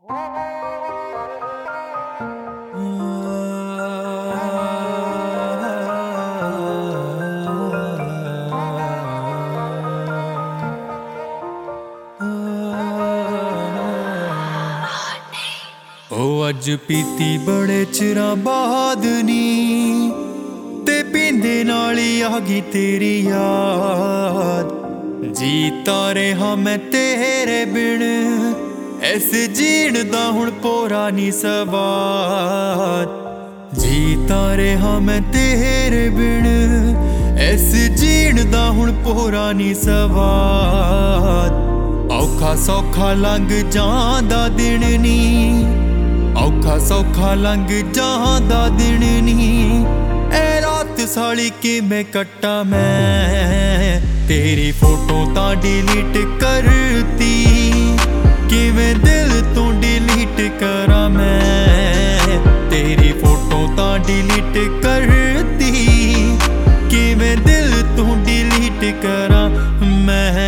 अज पीती बड़े चिरां बाद नी ते पींदे नाल ही आ गई तेरी याद। जीता रहा मैं तेरे बिन इस जीण दा हुण पोरा नी सवाद। जीता रहा मैं तेरे बिन इस जीण दा हुण पोरा नी सवाद। औखा सौखा लंघ जांदा दिन नी, औखा सौखा लंघ जांदा दिन नी। ए रात साली किवें कट्टा मैं, तेरी फोटो तां डिलीट करती। किवें दिल तों डिलीट करां मैं, तेरी फोटो तां डिलीट करती। किवें दिल तों डिलीट करां मैं।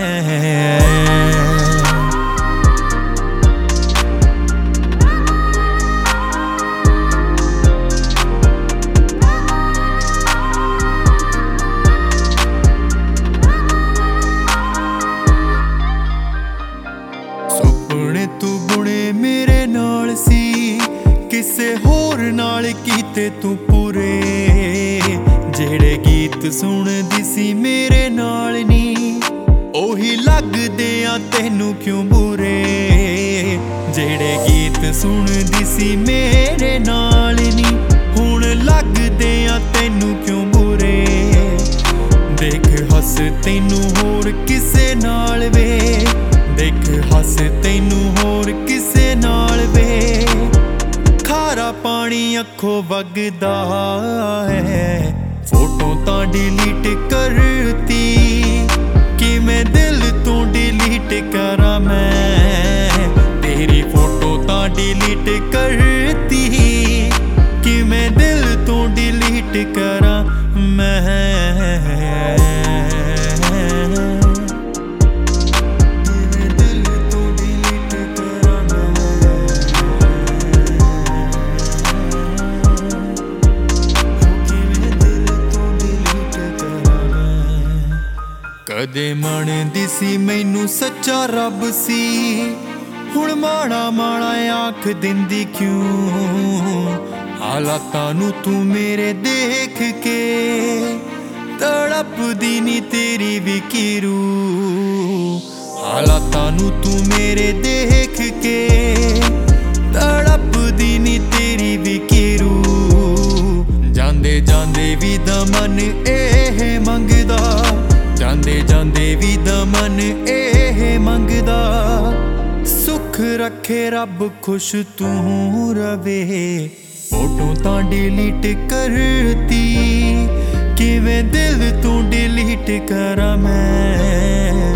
सुपने तू बुने मेरे नाल सी, किसे होर नाल कीते तू पूरे। जेड़े गीत सुनदी सी मेरे नाल नी, ओही लगदे आ तैनू क्यों बुरे। जेड़े गीत सुनदी सी मेरे नाल नी, हुण लगदे आ तैनू क्यों बुरे। देख हस तैनू होर किसे नाल वे, देख हस तैनू होर किसे नाल वे। खारा पानी अखों वगदा है, फोटो तां डिलीट करती। किवें दिल तों डिलीट करां मैं, तेरी फोटो तां डिलीट करती। किवें दिल तों डिलीट करां मैं। कदे मनदी सी मैनू सच्चा रब सी, हुण माड़ा माड़ा आख दिंदी क्यों। हालातां नू तू मेरे देख के तड़पदी नी तेरी भी की रूह। हालातां नू तू मेरे देख के तड़पदी नी तेरी भी की रूह। जांदे जांदे भी दमन एह मंगदा, जांदे जांदे भी दमन एह मंगदा। सुख रखे रब खुश तू रवे, फोटो तां डिलीट करती। किवें दिल तू डिलीट करां मैं।